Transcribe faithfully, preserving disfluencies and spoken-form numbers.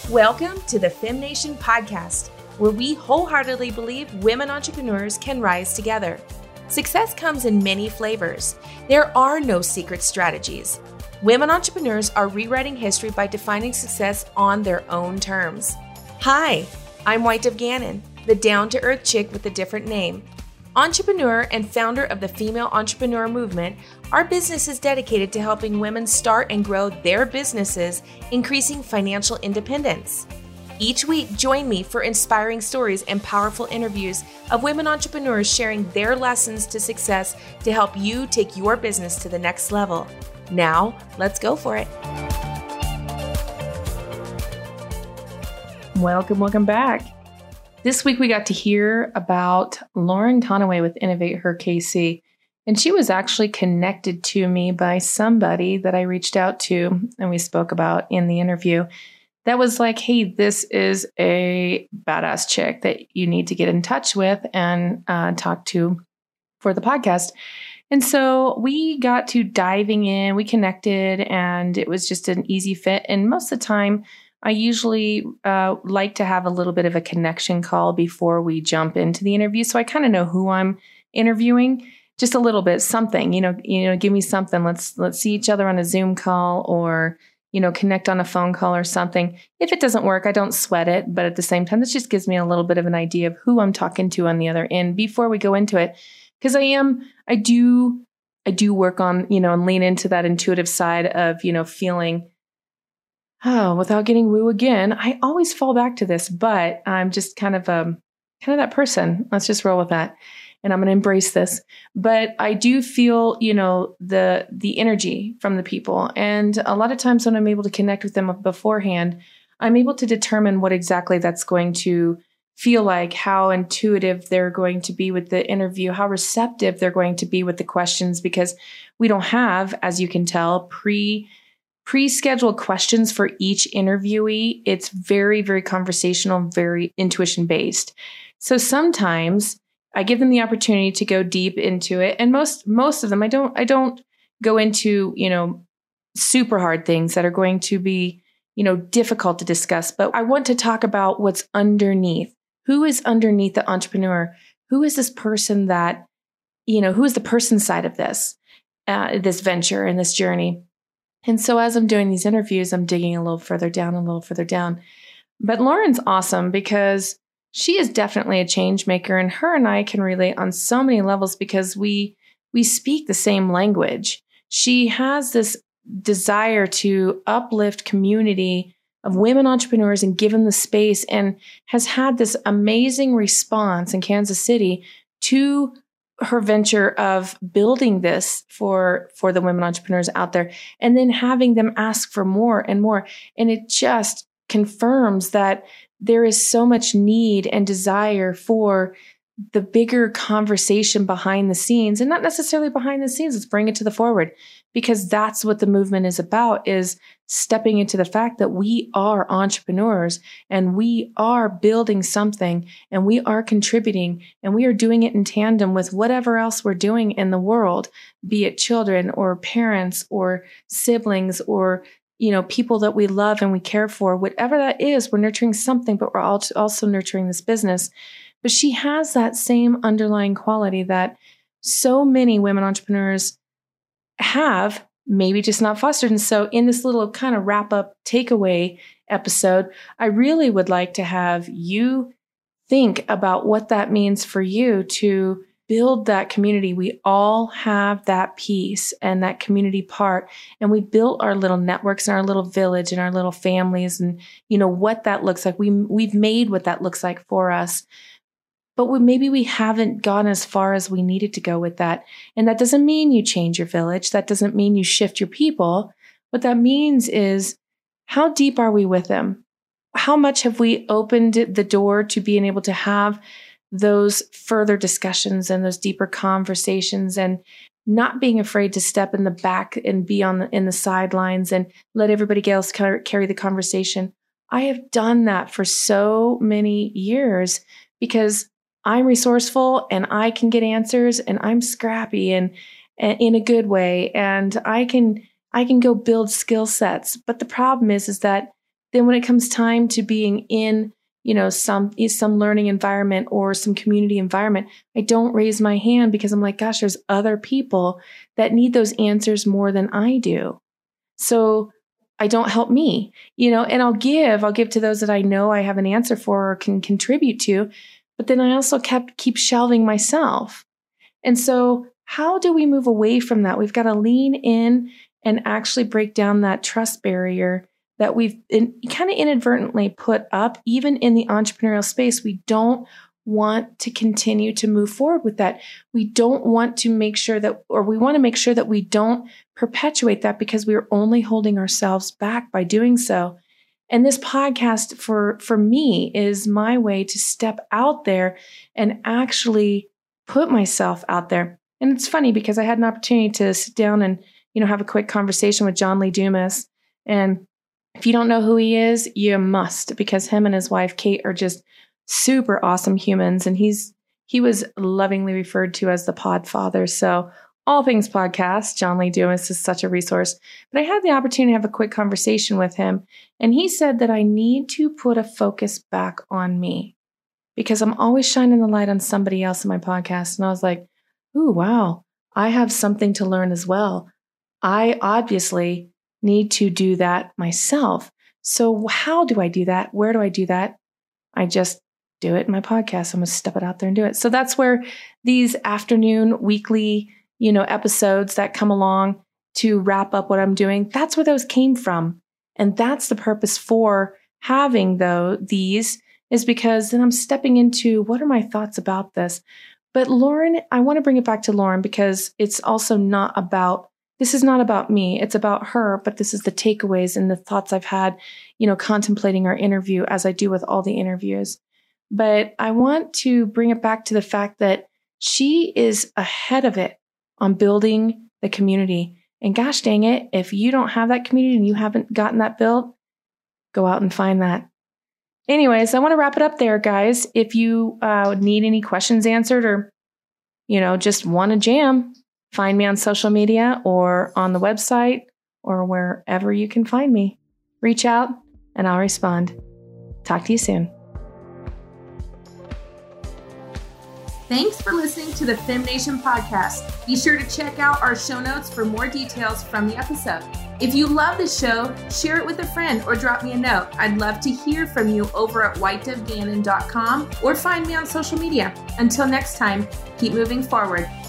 Welcome to the FemNation podcast, where we wholeheartedly believe women entrepreneurs can rise together. Success comes in many flavors. There are no secret strategies. Women entrepreneurs are rewriting history by defining success on their own terms. Hi, I'm White Dove Gannon, the down-to-earth chick with a different name. Entrepreneur and founder of the Female Entrepreneur Movement, our business is dedicated to helping women start and grow their businesses, increasing financial independence. Each week, join me for inspiring stories and powerful interviews of women entrepreneurs sharing their lessons to success to help you take your business to the next level. Now, let's go for it. Welcome, welcome back. This week, we got to hear about Lauren Conaway with Innovate Her K C. And she was actually connected to me by somebody that I reached out to and we spoke about in the interview. That was like, hey, this is a badass chick that you need to get in touch with and uh, talk to for the podcast. And so we got to diving in, we connected, and it was just an easy fit. And most of the time, I usually uh, like to have a little bit of a connection call before we jump into the interview. So I kind of know who I'm interviewing, just a little bit, something, you know, you know, give me something. Let's, let's see each other on a Zoom call or, you know, connect on a phone call or something. If it doesn't work, I don't sweat it. But at the same time, this just gives me a little bit of an idea of who I'm talking to on the other end before we go into it. Because I am, I do, I do work on, you know, and lean into that intuitive side of, you know, feeling, oh, without getting woo again, I always fall back to this, but I'm just kind of um kind of that person. Let's just roll with that. And I'm going to embrace this. But I do feel, you know, the the energy from the people. And a lot of times when I'm able to connect with them beforehand, I'm able to determine what exactly that's going to feel like, how intuitive they're going to be with the interview, how receptive they're going to be with the questions, because we don't have, as you can tell, pre pre-scheduled questions for each interviewee. It's very, very conversational, very intuition based. So sometimes I give them the opportunity to go deep into it. And most, most of them, I don't, I don't go into, you know, super hard things that are going to be, you know, difficult to discuss, but I want to talk about what's underneath. Who is underneath the entrepreneur? Who is this person that, you know, who is the person side of this, uh, this venture and this journey? And so as I'm doing these interviews, I'm digging a little further down, a little further down. But Lauren's awesome because she is definitely a change maker, and her and I can relate on so many levels because we we speak the same language. She has this desire to uplift community of women entrepreneurs and give them the space, and has had this amazing response in Kansas City to her venture of building this for, for the women entrepreneurs out there, and then having them ask for more and more. And it just confirms that there is so much need and desire for the bigger conversation behind the scenes, and not necessarily behind the scenes. Let's bring it to the forward, because that's what the movement is about, is stepping into the fact that we are entrepreneurs and we are building something and we are contributing and we are doing it in tandem with whatever else we're doing in the world, be it children or parents or siblings or, you know, people that we love and we care for. Whatever that is, we're nurturing something, but we're also nurturing this business. But she has that same underlying quality that so many women entrepreneurs have, maybe just not fostered. And so in this little kind of wrap up takeaway episode, I really would like to have you think about what that means for you to build that community. We all have that piece and that community part, and we built our little networks and our little village and our little families, and you know what that looks like. We we've made what that looks like for us. But we, maybe we haven't gone as far as we needed to go with that. And that doesn't mean you change your village. That doesn't mean you shift your people. What that means is, how deep are we with them? How much have we opened the door to being able to have those further discussions and those deeper conversations, and not being afraid to step in the back and be on the, in the sidelines and let everybody else car- carry the conversation? I have done that for so many years because I'm resourceful and I can get answers, and I'm scrappy and, and in a good way. And I can, I can go build skill sets. But the problem is, is that then when it comes time to being in, you know, some some learning environment or some community environment, I don't raise my hand because I'm like, gosh, there's other people that need those answers more than I do. So I don't help me, you know, and I'll give, I'll give to those that I know I have an answer for or can contribute to. But then I also kept keep shelving myself. And so how do we move away from that? We've got to lean in and actually break down that trust barrier that we've in, kind of inadvertently put up, even in the entrepreneurial space. We don't want to continue to move forward with that. We don't want to make sure that, or we want to make sure that we don't perpetuate that because we are only holding ourselves back by doing so. And this podcast for, for me is my way to step out there and actually put myself out there. And it's funny because I had an opportunity to sit down and, you know, have a quick conversation with John Lee Dumas. And if you don't know who he is, you must, because him and his wife, Kate, are just super awesome humans. And he's, he was lovingly referred to as the pod father. So all things podcast, John Lee Dumas is such a resource. But I had the opportunity to have a quick conversation with him. And he said that I need to put a focus back on me because I'm always shining the light on somebody else in my podcast. And I was like, ooh, wow, I have something to learn as well. I obviously need to do that myself. So how do I do that? Where do I do that? I just do it in my podcast. I'm going to step it out there and do it. So that's where these afternoon, weekly, you know, episodes that come along to wrap up what I'm doing, that's where those came from. And that's the purpose for having though these is because then I'm stepping into what are my thoughts about this. But Lauren, I want to bring it back to Lauren because it's also not about, this is not about me. It's about her, but this is the takeaways and the thoughts I've had, you know, contemplating our interview as I do with all the interviews. But I want to bring it back to the fact that she is ahead of it on building the community. And gosh dang it, if you don't have that community and you haven't gotten that built, go out and find that. Anyways, I want to wrap it up there, guys. If you uh, need any questions answered or, you know, just want to jam, find me on social media or on the website or wherever you can find me. Reach out and I'll respond. Talk to you soon. Thanks for listening to the FemNation podcast. Be sure to check out our show notes for more details from the episode. If you love the show, share it with a friend or drop me a note. I'd love to hear from you over at white dove gannon dot com or find me on social media. Until next time, keep moving forward.